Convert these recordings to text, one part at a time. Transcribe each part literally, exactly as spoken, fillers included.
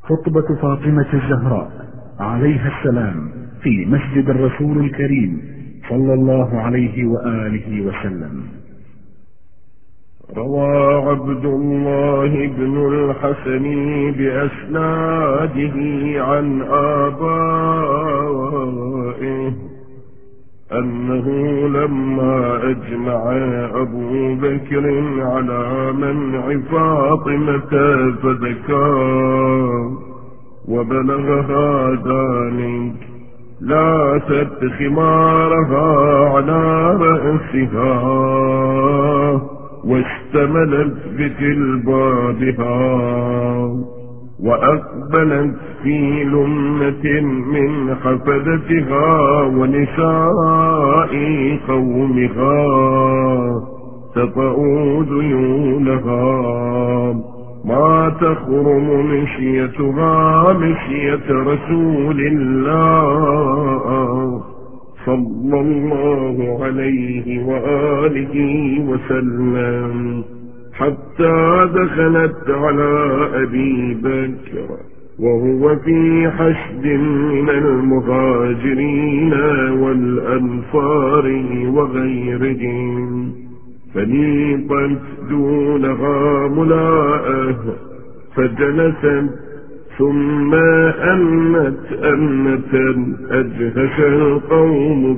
خطبة فاطمة الزهراء عليها السلام في مسجد الرسول الكريم صلى الله عليه وآله وسلم. روى عبد الله بن الحسن بأسناده عن آبائه أنه لما أجمع أبو بكر على منع فاطمة فذكر وبلغها ذلك لا تد خمارها على رأسها واشتملت بجلبابها وأقبلت في لمة من حفدتها ونساء قومها تطأوا ذيولها ما تخرم مشيتها مشية رسول الله صلى الله عليه وآله وسلم حتى دخلت على أبي بكر وهو في حشد من المهاجرين والأنصار وغيرهم فنيطت دونها ملاءه فجلست ثم أنت أنة أجهش القوم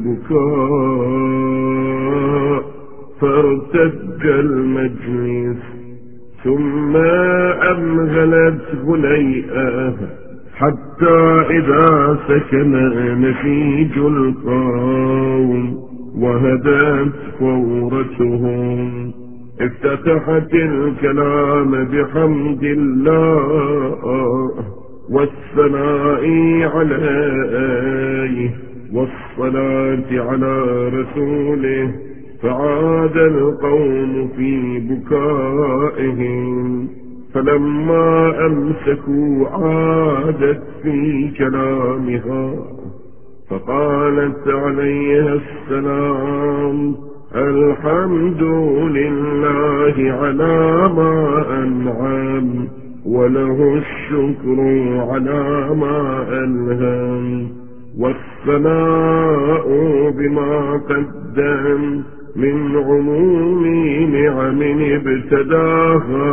بالبكاء فارتج المجلس ثم أمهلت هنيئة حتى إذا سكن نسيج القوم وهدت فورتهم افتتحت الكلام بحمد الله والثناء عليه والصلاة على رسوله فعاد القوم في بكائهم فلما أمسكوا عادت في كلامها فقالت عليها السلام الحمد لله على ما أنعم وله الشكر على ما ألهم والثناء بما قدم من عموم نعم ابتداها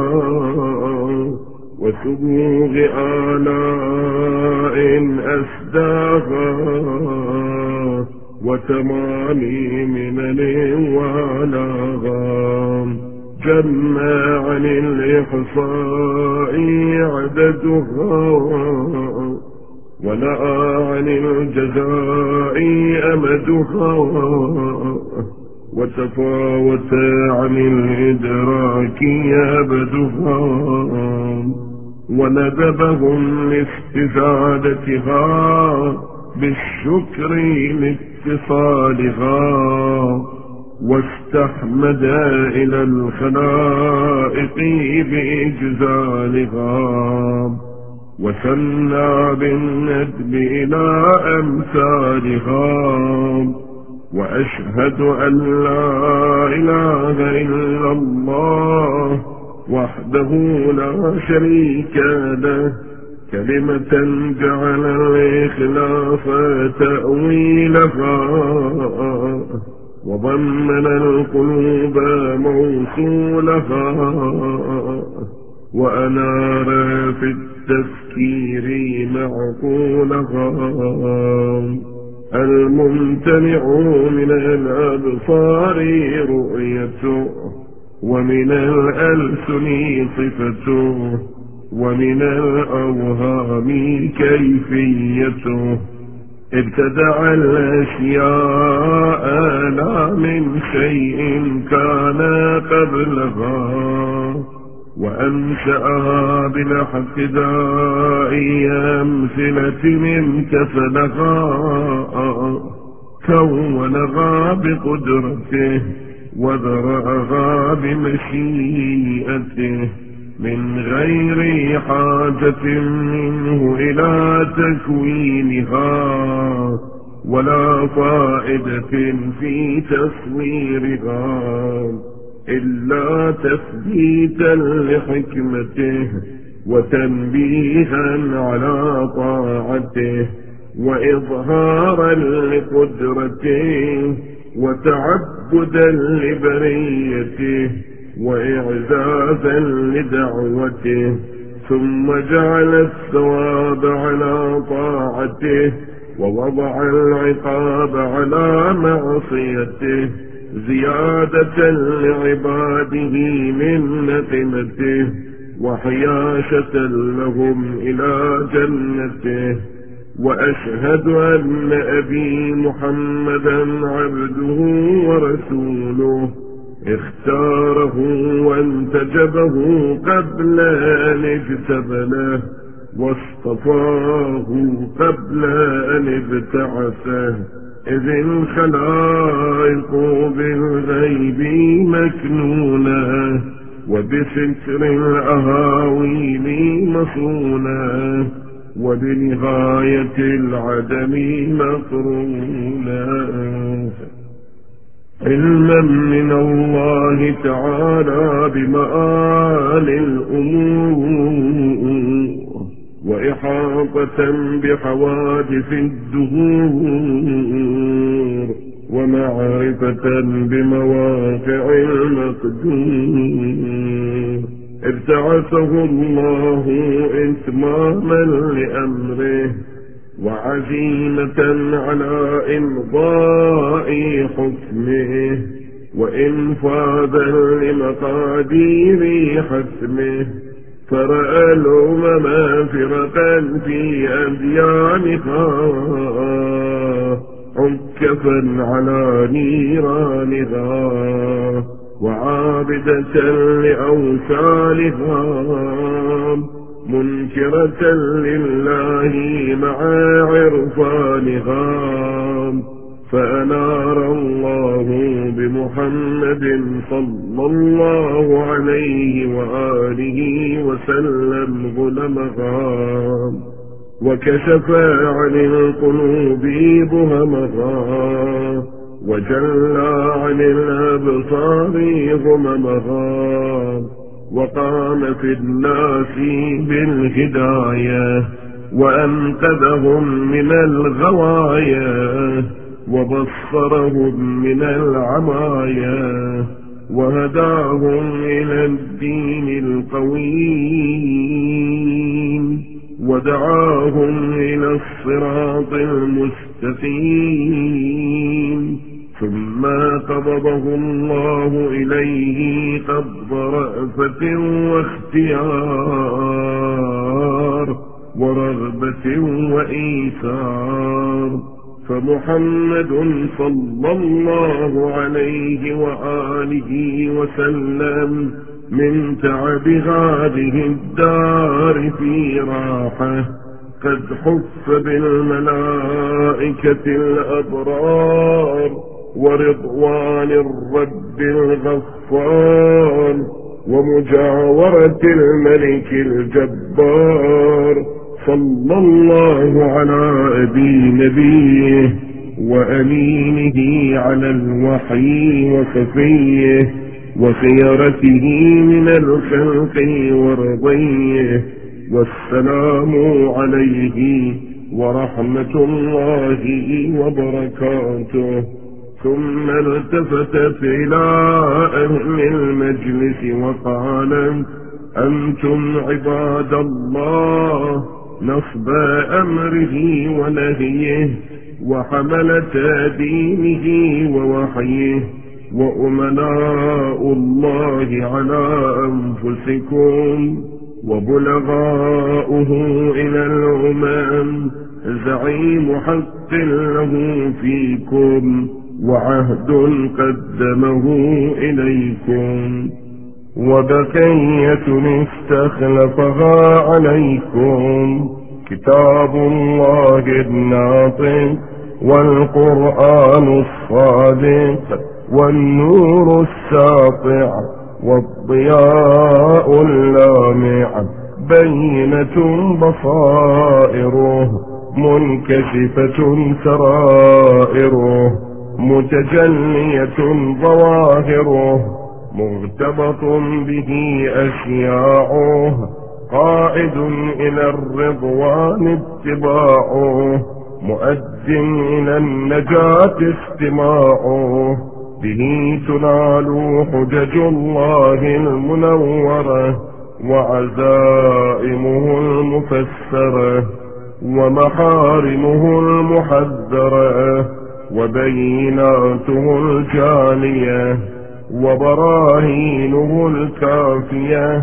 وسبوغ آلاء أسداها وتمام منن ولاغا جمع عن الإحصاء عددها ونأى عن الجزاء أمدها وتفاوت عن الإدراك أبدها وندبهم لاستزادتها بالشكر لاتصالها واستحمد إلى الخلائق بإجزالها وثنى بالندب إلى أمثالها وأشهد أن لا إله إلا الله وحده لا شريك له كلمة جعل الإخلاص تأويلها وضمن القلوب موصولها وأنار في التفكير معقولها الممتنع من الأبصار رؤيته ومن الألسن صفته ومن الأوهام كيفيته ابتدع الأشياء لا من شيء كان قبلها وأنشأها بالحق داعي أمثلة امتثلها كونها بقدرته وذرأها بمشيئته من غير حاجة منه إلى تكوينها ولا فائدة في تصويرها إلا تثبيتا لحكمته وتنبيها على طاعته، وإظهارا لقدرته، وتعبدا لبريته، وإعزازا لدعوته. ثم جعل الثواب على طاعته، ووضع العقاب على معصيته، زيادة لعباده من نقمته، وحياشة لهم إلى جنته. وأشهد أن أبي محمدا عبده ورسوله، اختاره وانتجبه قبل أن اجتبله، واصطفاه قبل أن ابتعثه، إذ الخلائق بالغيب مكنونة، وبفكر الأهاويل مصونة، وبنهاية العدم مقرونا، علما من الله تعالى بمآل الأمور، وإحاطة بحوادث الدهور، ومعرفة بمواقع المقدور. ابتعثه الله إتماما لأمره، وعزيمة على إمضاء حكمه، وإنفاذا لمقادير حسمه. فرأى الأمم فرقا في أديانها، عكفا على نيرانها، وعابدة لأوثانها، منكرة لله مع عرفانها. فأنار الله بمحمد صلى الله عليه وآله وسلم ظلمها، وكشف عن القلوب بهمها، وجلى عن الأبصار غممها، وقام في الناس بالهداية، وأنقذهم من الغوايا، وبصرهم من العمايا، وهداهم إلى الدين القويم، ودعاهم إلى الصراط المستقيم. ثم قبضه الله إليه قبض رأفة واختيار، ورغبة وإيثار. فمحمد صلى الله عليه وآله وسلم من تعب هذه الدار في راحة، قد حف بالملائكة الأبرار، ورضوان الرب الغفار، ومجاورة الملك الجبار. صلى الله على أبي نبيه، وأمينه على الوحي وخفيه، وخيرته من الخلق ورضيه. والسلام عليه ورحمة الله وبركاته. ثم التفت إلى أهل المجلس وقال: أنتم عباد الله نصب أمره ونهيه، وحملة دينه ووحيه، وأمناء الله على أنفسكم، وبلغاؤه إلى الأمم، زعيم حق له فيكم، وعهد قدمه إليكم، وبقية استخلفها عليكم، كتاب الله الناطق، والقرآن الصادق، والنور الساطع، والضياء اللامع، بينة بصائره، منكشفة سرائره، متجلية ظواهره، مرتبط به أشياعه، قائد إلى الرضوان اتباعه، مؤد إلى النجاة استماعه، به تنال حجج الله المنورة وعزائمه المفسرة ومحارمه المحذرة وبيناته الجالية وبراهينه الكافية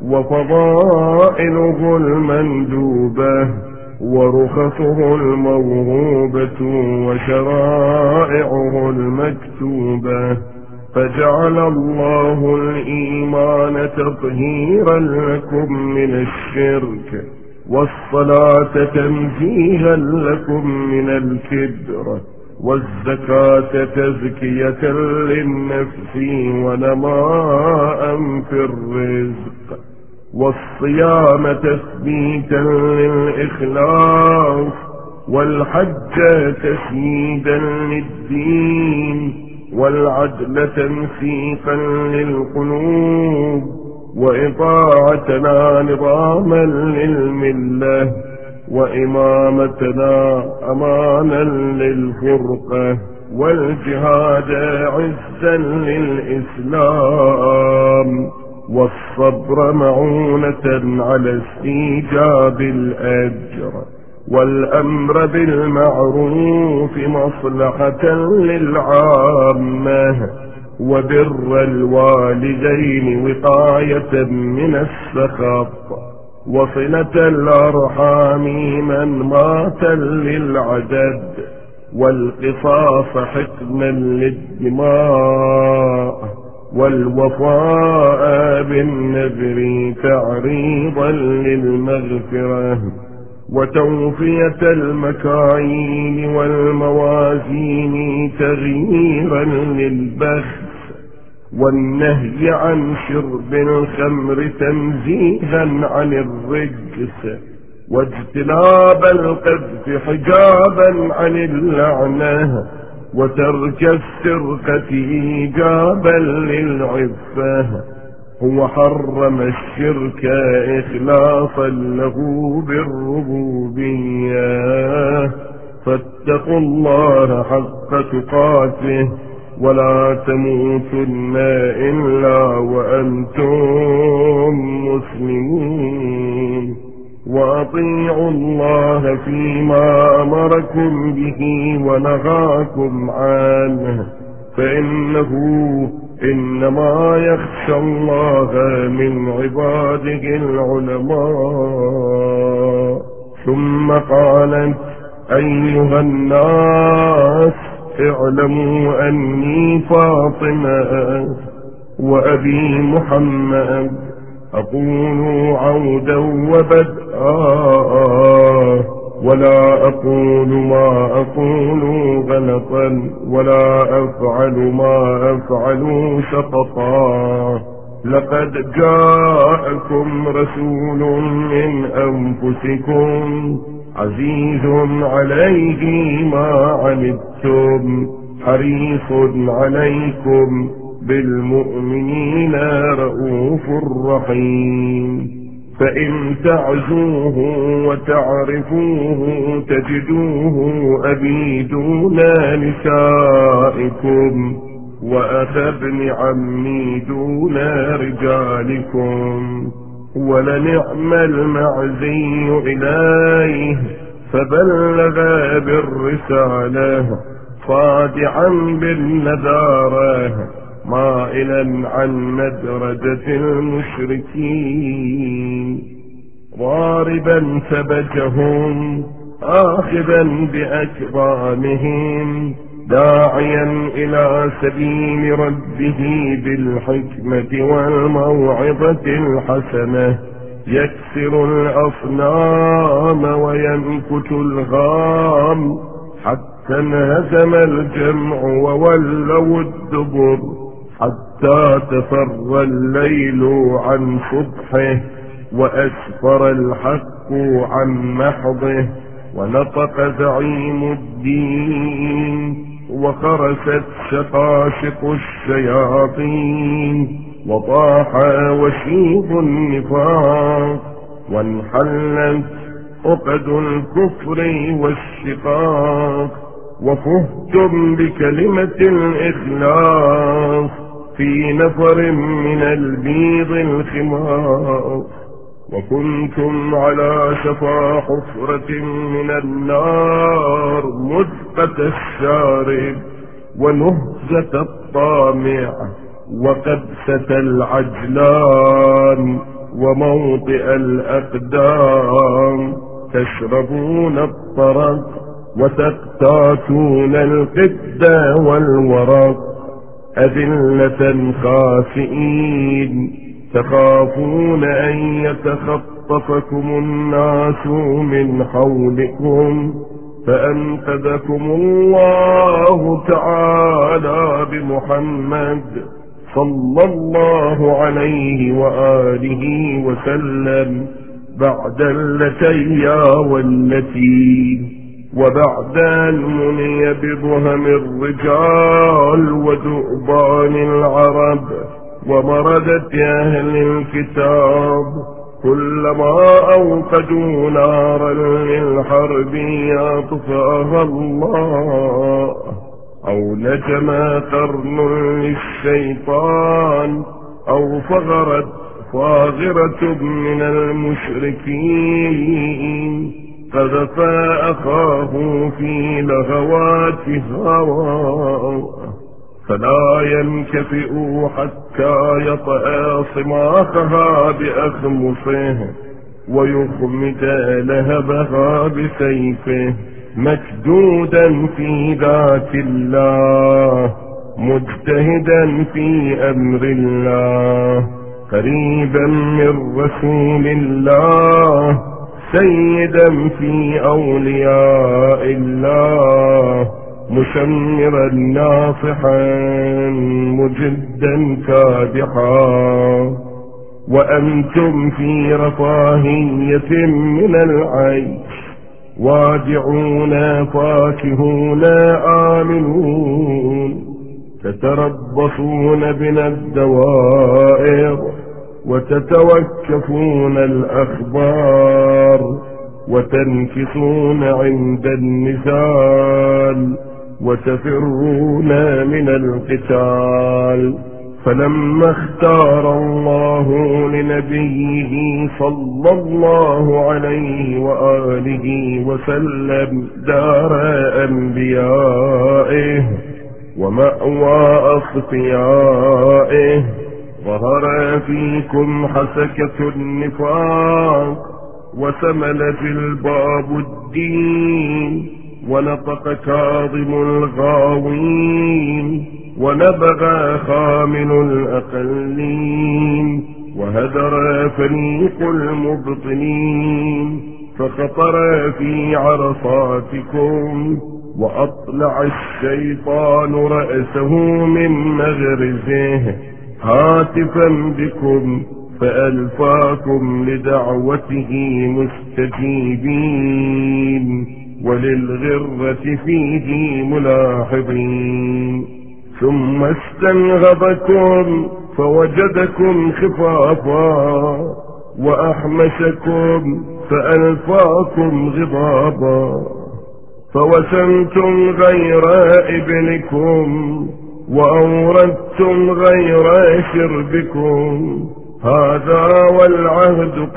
وفضائله المندوبة ورخصه الموهوبة وشرائعه المكتوبة. فجعل الله الإيمان تطهيرا لكم من الشرك، والصلاة تنزيها لكم من الكبر، والزكاة تزكية للنفس ونماء في الرزق، والصيام تثبيتا للإخلاص، والحج تسييدا للدين، والعدل تنسيقا للقلوب، وإطاعتنا نظاما للملة، وإمامتنا أمانا للفرقة، والجهاد عزا للإسلام، والصبر معونة على استيجاب الأجر، والأمر بالمعروف مصلحة للعامة، وبر الوالدين وقاية من السخط، وصلة الأرحام من مات للعدد، والقصاص حكما للدماء، والوفاء بالنذر تعريضا للمغفرة، وتوفية المكاين والموازين تغييرا للبخس، والنهي عن شرب الخمر تنزيها عن الرجس، واجتناب القذف حجابا عن اللعنة، وترك السرقة إيجابا للعفة. هو حرم الشرك إخلاصا له بالربوبية، فاتقوا الله حق تقاته ولا تموتن إلا وأنتم مسلمون، وأطيعوا الله فيما أمركم به ونهاكم عنه، فإنه إنما يخشى الله من عباده العلماء. ثم قالت: أيها الناس اعلموا أني فاطمة وأبي محمد أقول عودا وبدءا، ولا أقول ما أقول غلطا، ولا أفعل ما أفعل سقطا. لقد جاءكم رسول من أنفسكم عزيز عليه ما عنتم حريص عليكم بالمؤمنين رؤوف رحيم. فإن تعزوه وتعرفوه تجدوه أبي دون نسائكم، وأخا ابن عمي دون رجالكم، ولنعم المعزي إليه فبلغ بالرسالة صادعا بالنذارة مائلا عن مدرجة المشركين، ضاربا ثبتهم آخذا بأكرامهم، داعيا إلى سبيل ربه بالحكمة والموعظة الحسنة، يكسر الأصنام وينكت الغام، حتى انهزم الجمع وولوا الدبر، حتى تفر الليل عن صبحه، وأسفر الحق عن محضه، ونطق زعيم الدين، وخرست شقاشق الشياطين، وطاح وشيب النفاق، وانحلت عقد الكفر والشقاق، وفهتم بكلمة الإخلاص في نفر من البيض الخماق، وكنتم على شفا حفرة من النار مذقة الشارب ونهزة الطامع وقبسة العجلان وموطئ الأقدام، تشربون الطرق وتقتاتون القد والورق، أذلة خاسئين تخافون أن يتخطفكم الناس من حولكم، فأنقذكم الله تعالى بمحمد صلى الله عليه وآله وسلم بعد اللتيا والتي، وبعد أن مني بضهم الرجال وذؤبان العرب ومردة أهل الكتاب، كلما أوقدوا نارا للحرب يطفأها الله، أو نجما قرن للشيطان، أو فغرت فاغرة من المشركين قذفا أخاه في لغوات هواه، فلا ينكفئ حتى يطأ صماخها بأخمصه ويخمد لهبها بسيفه، مكدودا في ذات الله مجتهدا في أمر الله، قريبا من رسول الله سيدا في أولياء الله، مشمرا ناصحا مجدا كادحا، وأنتم في رفاهية من العيش واجعون فاكهون آمنون، تتربصون بنا الدوائر وتتوكفون الأخبار، وتنكصون عند النزال وتفرون من القتال، فلما اختار الله لنبيه صلى الله عليه وآله وسلم دار أنبيائه ومأوى أصفيائه، ظهر فيكم حسكة النفاق وسمل في الباب الدين، ونطق كاظم الغاوين ونبغى خامل الأقلين، وهدر فريق المبطنين، فخطر في عرصاتكم، وأطلع الشيطان رأسه من مغرزه هاتفا بكم، فألفاكم لدعوته مستجيبين وللغرة فيه ملاحظين، ثم استنغضكم فوجدكم خفافا، وأحمسكم فألفاكم غضابا، فوسمتم غير ابنكم وأوردتم غير شربكم، هذا والعهد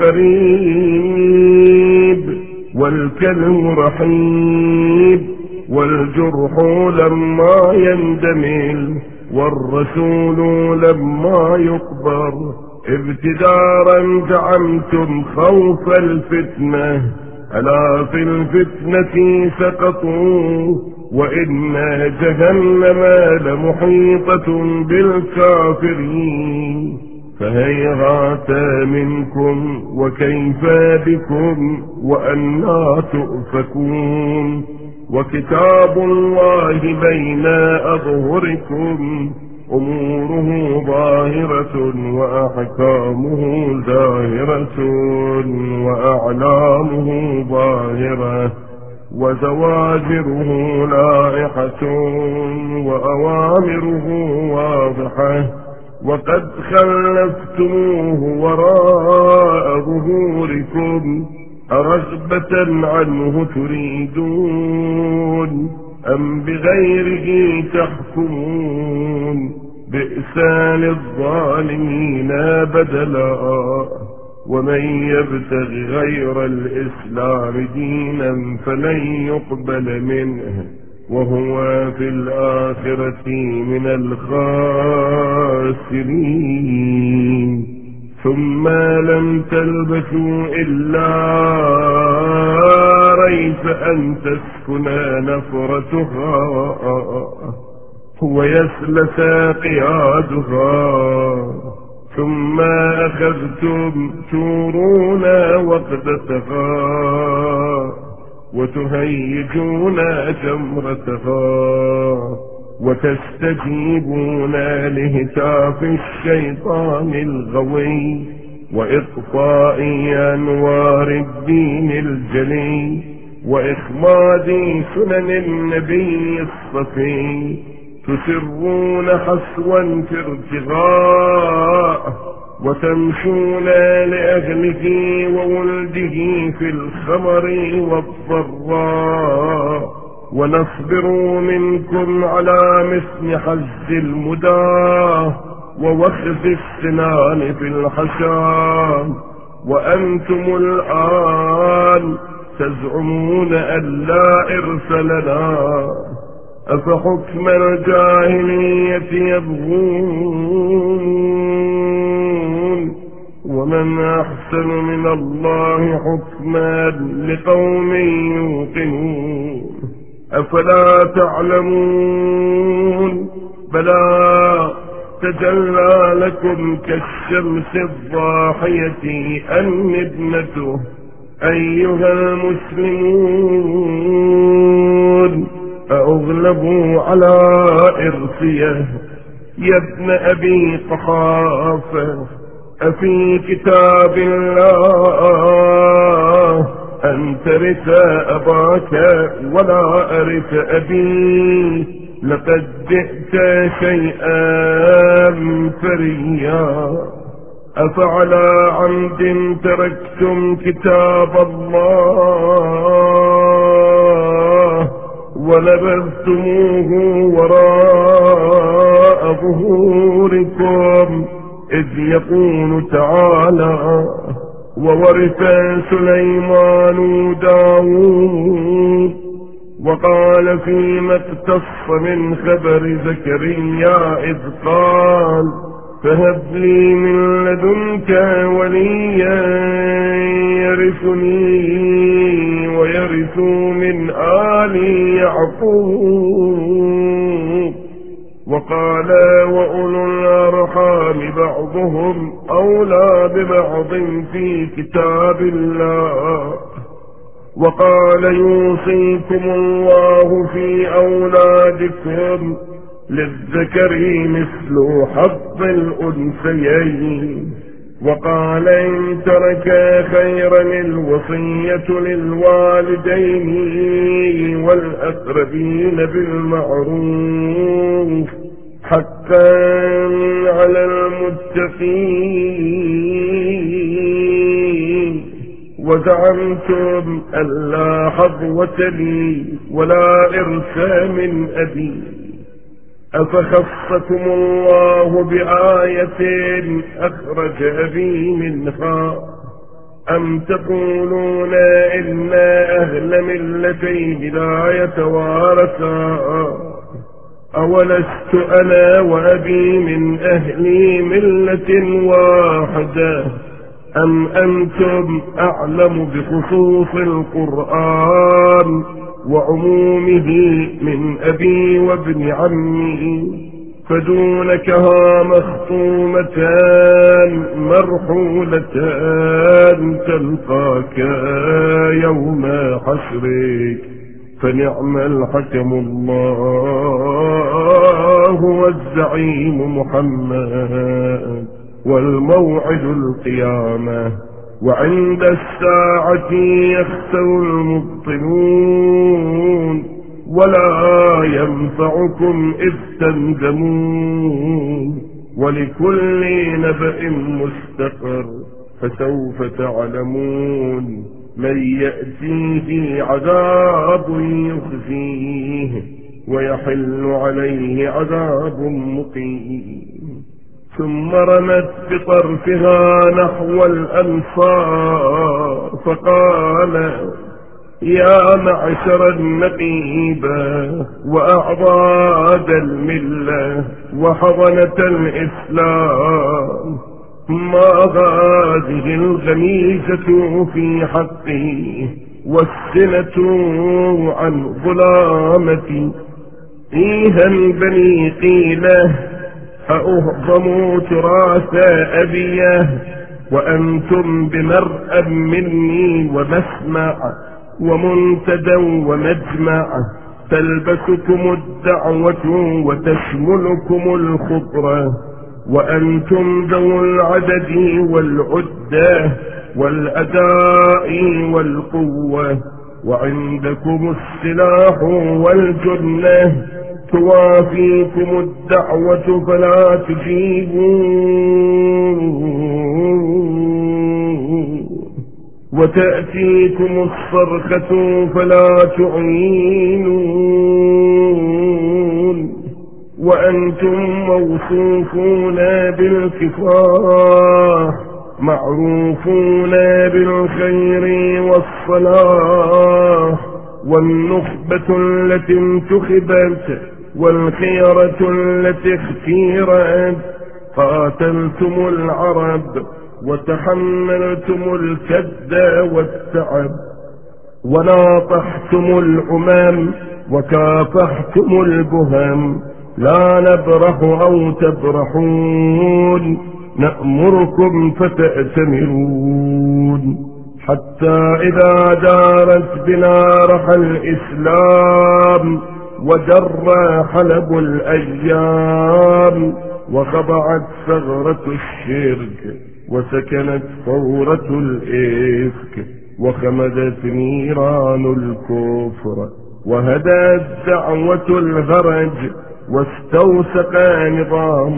قريب والكلم رحيب، والجرح لما يندمل والرسول لما يقبر، ابتدارا زعمتم خوف الفتنة، ألا في الفتنة سقطوا، وإن جهنم لمحيطة بالكافرين، فهيهات منكم وكيف بكم وأنى تؤفكون، وكتاب الله بين أظهركم، أموره ظاهرة وأحكامه ظاهرة وأعلامه ظاهرة، وزواجره لائحة وأوامره واضحة، وقد خلفتموه وراء ظهوركم أرغبة عنه تريدون أم بغيره تحكمون بئس للظالمين بدلا ومن يبتغ غير الإسلام دينا فلن يقبل منه وهو في الآخرة من الخاسرين ثم لم تلبثوا إلا ريب أن تسكنا نفرتها ويسلس قيادها ثم أخذتم تورون وقدتها وتهيجون جمرتها وتستجيبون لهتاف الشيطان الغوي وإطفاء أنوار الدين الجلي وإخماد سنن النبي الصفي تسرون حسوا في ارتغاء وتمشون لأهله وولده في الخمر والضراء ونصبر منكم على مثل حز المداه ووخز السنان في الحشام وأنتم الآن تزعمون أن لا إرث لنا أفحكم الجاهلية يبغون ومن أحسن من الله حكما لقوم يوقنون أفلا تعلمون بلى تجلى لكم كالشمس الضاحية أن ابنته أيها المسلمون أغلبوا على إرثيه يا ابن أبي قحافة أفي كتاب الله أن ترث أباك ولا أرث أبي لقد جئت شيئا فريا أفعلى عمد تركتم كتاب الله ونبذتموه وراء ظهوركم إذ يقول تعالى وورث سليمان داود وقال فيما اقتص من خبر زكريا إذ قال فهب لي من لدنك وليا يرثني ويرث من آل يعقوب وقال وأولو الأرحام بعضهم أولى ببعض في كتاب الله وقال يوصيكم الله في أولادكم للذكر مثل حظ الأنثيين وقال إن ترك خيرا الوصية للوالدين والأقربين بالمعروف حقا على المتقين وزعمتم أن لا حظوة لي ولا إرث من أبي أفخصكم الله بآية أخرج أبي منها أم تقولون إن أهل ملتين لا يتوارثا أولست أنا وأبي من أهل ملة واحدة أم أنتم أعلم بخصوص القرآن وعمومه من أبي وابن عمي فدونكها مخطومتان مرحولتان تلقاك يوم حشرك فنعم الحكم الله والزعيم محمد والموعد القيامة وعند الساعة يخسر المبطلون ولا ينفعكم إذ تندمون ولكل نبأ مستقر. فسوف تعلمون من يأتيه عذاب يخزيه ويحل عليه عذاب مقيم. ثم رمت بطرفها نحو الأنصار فقال يا معشر النقيبة وأعضاد الملة وحضنة الإسلام، ما هذه الغميزة في حقي والسنة عن ظلامتي؟ إيها بني قيلة أأهضم تراث أبيه وأنتم بمرأى مني ومسمع ومنتدى ومجمع، تلبسكم الدعوة وتشملكم الخطرة، وأنتم ذو العدد والعدة والأداء والقوة، وعندكم السلاح والجنة، توافيكم الدعوة فلا تجيبون، وتأتيكم الصرخة فلا تعينون، وأنتم موصوفون بالكفاح معروفون بالخير والصلاح، والنخبة التي انتخبت والخيرة التي اختيرت، قاتلتم العرب وتحملتم الكد والتعب، وناطحتم الأمم وكافحتم البهم، لا نبرح أو تبرحون، نأمركم فتأتمرون، حتى إذا دارت بنا رحى الإسلام ودر حلب الأيام، وخضعت ثغرة الشرك وسكنت ثورة الإفك، وخمدت نيران الكفر، وهدت دعوة الهرج، واستوثق نظام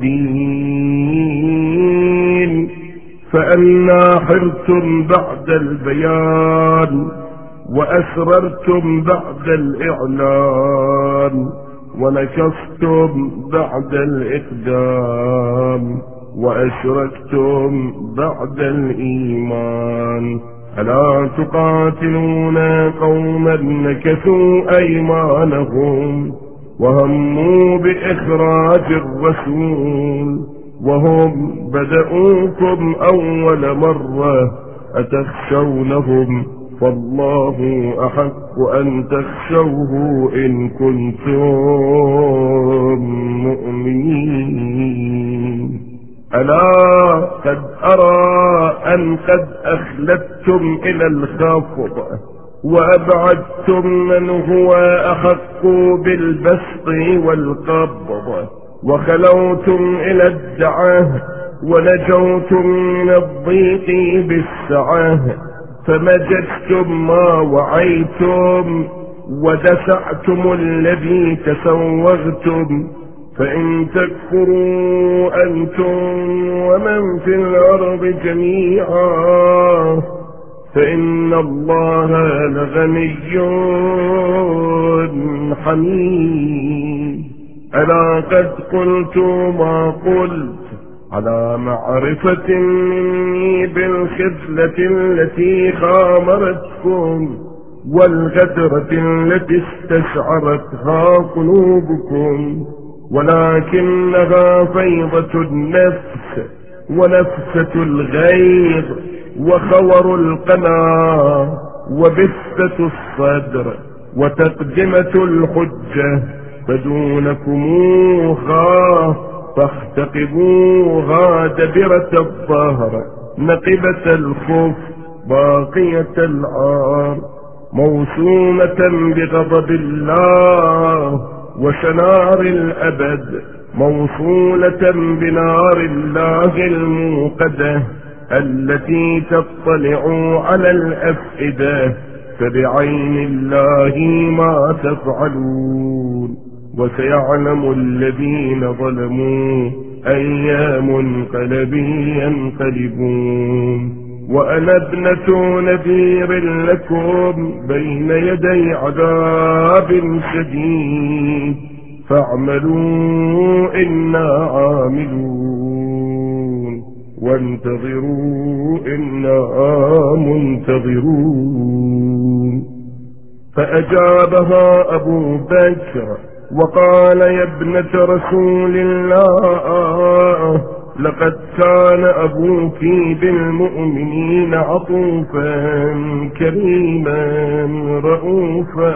الدين، فأنا حرتم بعد البيان وأسررتم بعد الإعلان، ونكستم بعد الإقدام وأشركتم بعد الإيمان. ألا تقاتلون قوما نكثوا أيمانهم وهموا بإخراج الرسول وهم بدؤوكم أول مرة، أتخشونهم؟ فالله أحق أن تخشوه إن كنتم مؤمنين. ألا قد أرى أن قد أخلدتم إلى الخفض وأبعدتم من هو أحق بالبسط والقبض، وخلوتم إلى الدعاء ونجوتم من الضيق بالسعة، فمجدتم ما وعيتم ودفعتم الذي تسوغتم، فإن تكفروا أنتم ومن في الأرض جميعا فإن الله لغني حميد. ألا قد قلت ما قلت على معرفة مني بالخذلة التي خامرتكم والغدرة التي استشعرتها قلوبكم، ولكنها فيضة النفس ونفسة الغيظ وخور القناة وبثة الصدر وتقدمة الحجة، فدونكموها فاختقبوها دبرة الظهر نقبة الخف باقية العار، موسومة بغضب الله وشنار الأبد، موصولة بنار الله الموقدة التي تطلع على الأفئدة، فبعين الله ما تفعلون. وسيعلم الذين ظلموا أي منقلب ينقلبون. وأنا ابنة نذير لكم بين يدي عذاب شديد فاعملوا إنا عاملون وانتظروا إنا منتظرون. فأجابها أبو بكر وقال يا ابنة رسول الله لقد كان أبوك بالمؤمنين عطوفا كريما رؤوفا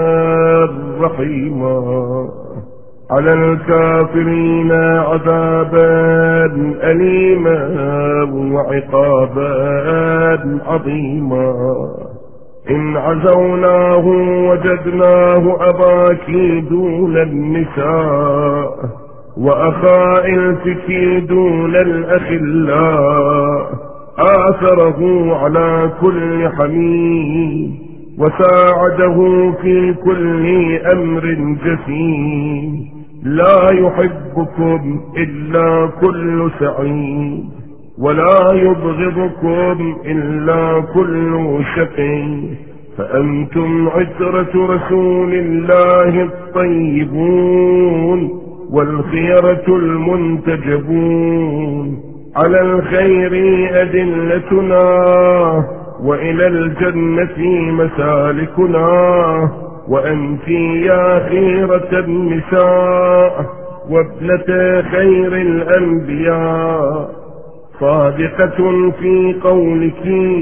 رحيما على الكافرين عذابا أليما وعقابا عظيما. إن عزوناه وجدناه أباك دون النساء وأخائلتك دون الأخلاء آثره على كل حميد وساعده في كل أمر جسيم. لا يحبكم إلا كل سعيد ولا يبغضكم إلا كل شقي. فأنتم عترة رسول الله الطيبون والخيرة المنتجبون. على الخير أدلتنا وإلى الجنة مسالكنا. وأنت يا خيرة النساء وابنة خير الأنبياء صادقة في قولك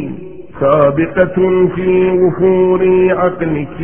سابقة في وفور عقلك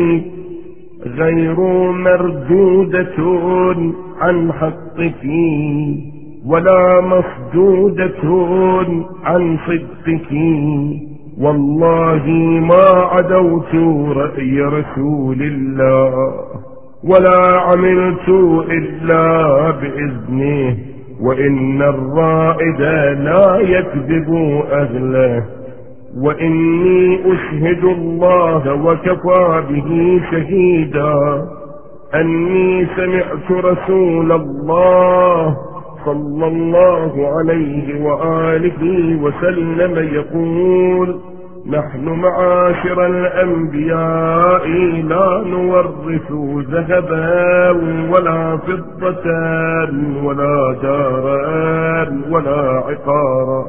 غير مردودة عن حقك ولا مصدودة عن صدقك. والله ما عدوت رأي رسول الله ولا عملت إلا بإذنه. وإن الرائد لا يكذب أهله. وإني أشهد الله وكفى به شهيدا أني سمعت رسول الله صلى الله عليه وآله وسلم يقول نحن معاشر الأنبياء لا نورث ذهبا ولا فضة ولا دارا ولا عقارا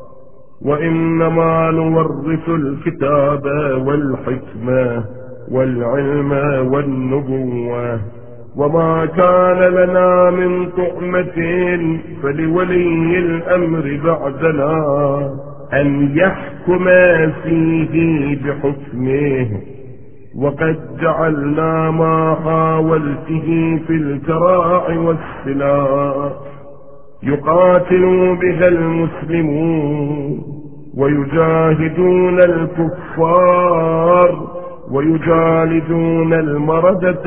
وإنما نورث الكتاب والحكمة والعلم والنبوة. وما كان لنا من طعمة فلولي الأمر بعدنا أن يحكم فيه بحكمه. وقد جعلنا ما حاولته في الكراع والسلاح يقاتل بها المسلمون ويجاهدون الكفار ويجالدون المردة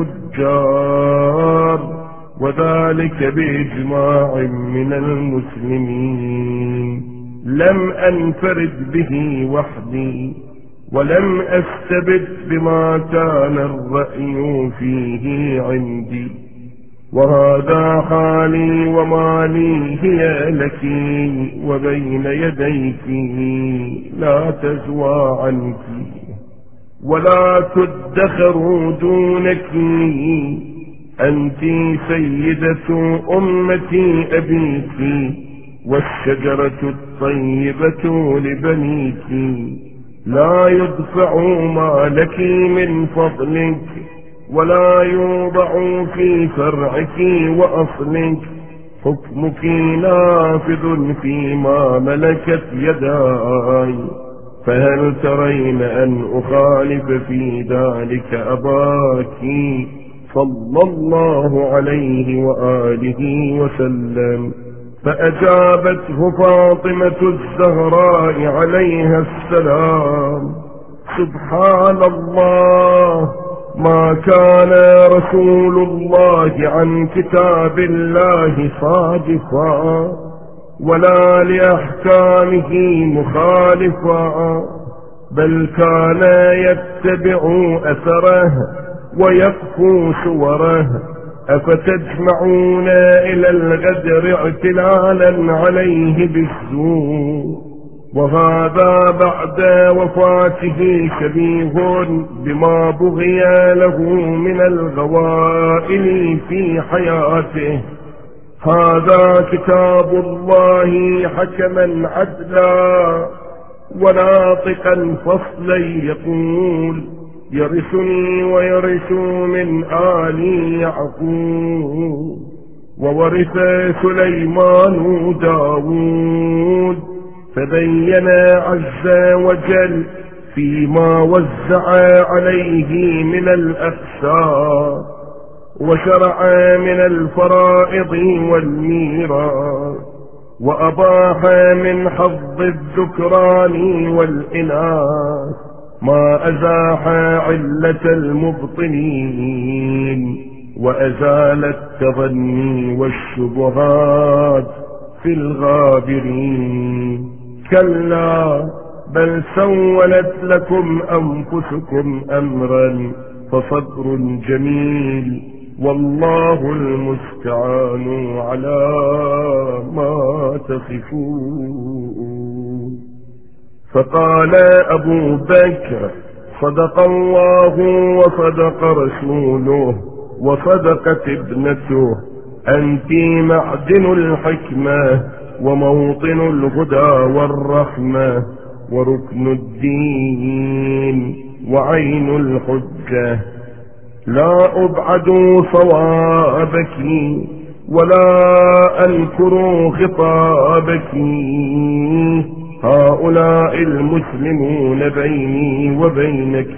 الفجار وذلك بإجماع من المسلمين. لم أنفرد به وحدي ولم أستبد بما كان الرأي فيه عندي. وهذا حالي وما لي هي لك وبين يديك لا تزوى عنك ولا تدخر دونك. أنت سيدة أمتي أبيك والشجرة الطيبة لبنيك. لا يدفع ما لك من فضلك ولا يوضع في فرعك وأصلك. حكمك نافذ فيما ملكت يداي. فهل ترين أن أخالف في ذلك أباك صلى الله عليه وآله وسلم؟ فأجابته فاطمة الزهراء عليها السلام سبحان الله ما كان رسول الله عن كتاب الله صادفا ولا لأحكامه مخالفا بل كان يتبع أثره ويقفو صوره أفتجمعون إلى الغدر اعتلالا عليه بالسوء، وهذا بعد وفاته شبيه بما بغي له من الغوائل في حياته. هذا كتاب الله حكما عدلا وناطقا فصلا يقول: يرثني ويرث من آل يعقوب. وورث سليمان داود، فبين عز وجل فيما وزع عليه من الأقساط، وشرع من الفرائض والميراث، وأباح من حظ الذكران والإناث ما أزاح علة المبطنين، وأزال التظني والشبهات في الغابرين. كلا بل سولت لكم أنفسكم أمرا فصبر جميل، والله المستعان على ما تصفون. فقال أبو بكر: صدق الله وصدق رسوله وصدقت ابنته، أنت معدن الحكمة وموطن الهدى والرحمة وركن الدين وعين الحجة. لا أبعد صوابك ولا أنكر خطابك، هؤلاء المسلمون بيني وبينك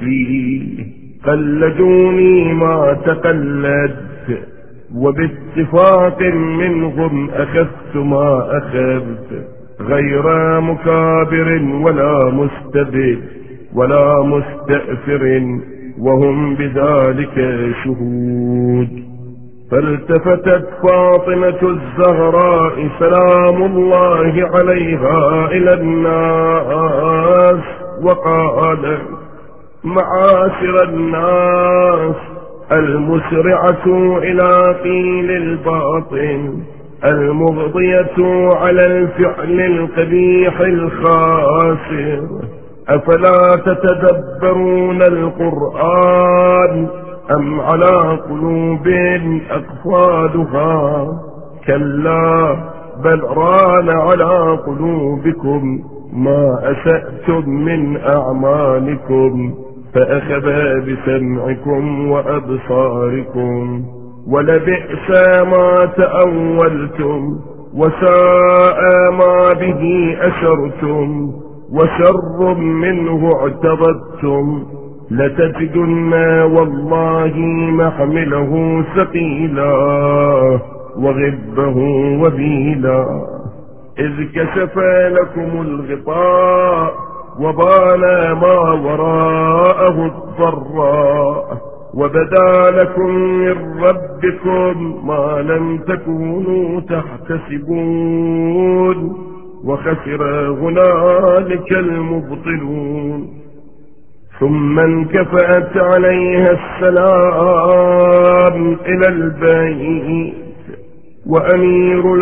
قلدوني ما تقلدت، وباتفاق منهم أخذت ما أخذت، غير مكابر ولا مستبد ولا مستأثر، وهم بذلك شهود. فالتفتت فاطمة الزهراء سلام الله عليها إلى الناس وقالت: معاشر الناس، المسرعة إلى قيل الباطل، المغضية على الفعل القبيح الخاسر، أفلا تتدبرون القرآن أم على قلوب أقفالها؟ كلا بل ران على قلوبكم ما أسأتم من أعمالكم، فأخذ بسمعكم وأبصاركم، ولبئس ما تأولتم، وساء ما به أشرتم، وشر منه اعتضدتم. لتجدن والله محمله ثقيلا وغبه وبيلا، إذ كشف لكم الغطاء وبان ما وراءه الضراء، وبدا لكم من ربكم ما لم تكونوا تحتسبون، وخسر هنالك المبطلون. ثم انكفأت عليها السلام إلى البيت، وأمير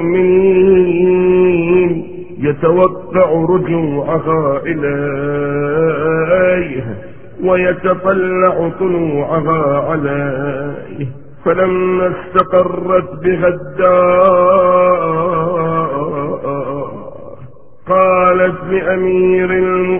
المؤمنين يتوقع رجوعها إليه ويتطلع طلوعها عليه. فلما استقرت بها الدار قالت لأمير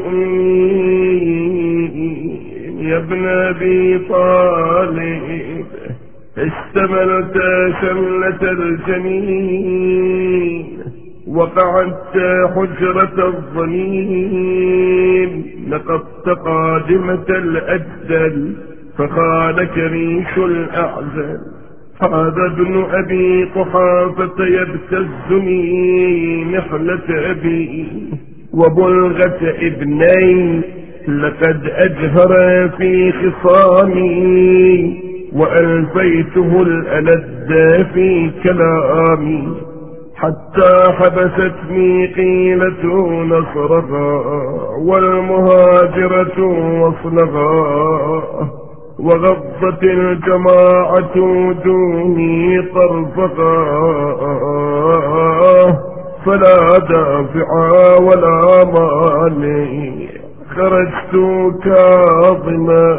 المؤمنين: يا ابن أبي طالب، اشتملت شملة الجنين، وقعدت حجرة الظنين، نقضت قادمة الأجدل، فخالك ريش الأعزل. هذا ابن أبي قحافة يبتزني نحلة أبي وبلغة ابني، لقد أجهر في خصامي، وألفيته الألذ في كلامي، حتى حبستني قيلة نصرها والمهاجرة وصلها. وغضت الجماعة وجوهي طرفها فلا دافع ولا مانع. خرجت كاظما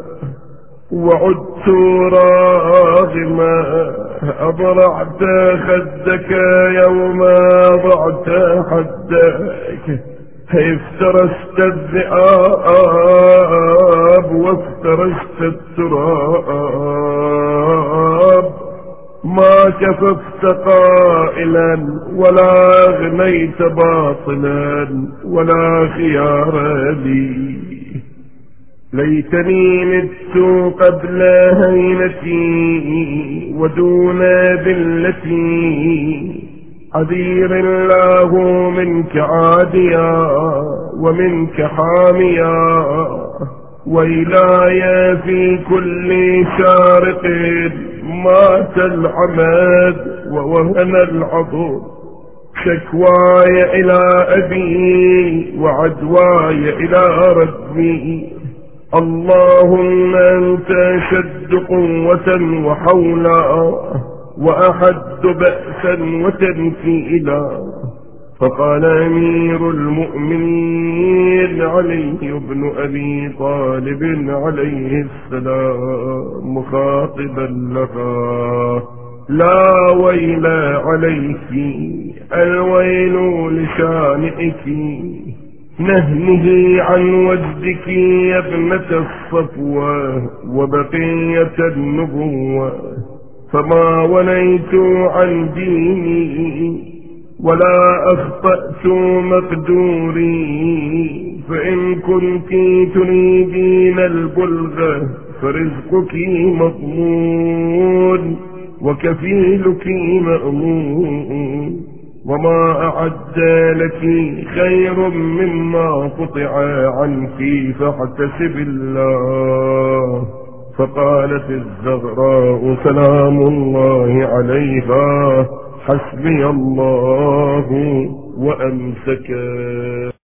وعدت راغما، أضرعت خدك يوم ضعت حدك، افترست الذئاب وافترست التراب، ما كففت قائلا ولا أغنيت باطلا ولا خيار لي. ليتني مت قبل هينتي ودون ذلتي، عذير الله منك عاديا ومنك حاميا، وإلاي في كل شارق مات العماد ووهن العضد. شكواي إلى أبي وعدواي إلى ربي، اللهم أنت أشد قوة وحولا وأحد بأسا وتنكيلا. فقال أمير المؤمنين علي بن أبي طالب عليه السلام مخاطبا لها: لا ويل عليك، الويل لشانئك، نهنه عن وجدك يا ابنة الصفوة وبقية النبوة. فما وليت عن ديني ولا أخطأت مقدوري، فإن كنت تريدين البلغة فرزقك مضمون وكفيلك مأمون، وما أعد لك خير مما قطع عنك فاحتسب الله. فقالت الزغراء سلام الله عليها حسبي الله وأمسكا.